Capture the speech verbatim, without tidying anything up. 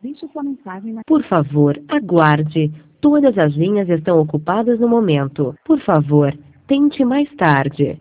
Deixe sua mensagem na... Por favor, aguarde. Todas as linhas estão ocupadas no momento. Por favor, tente mais tarde.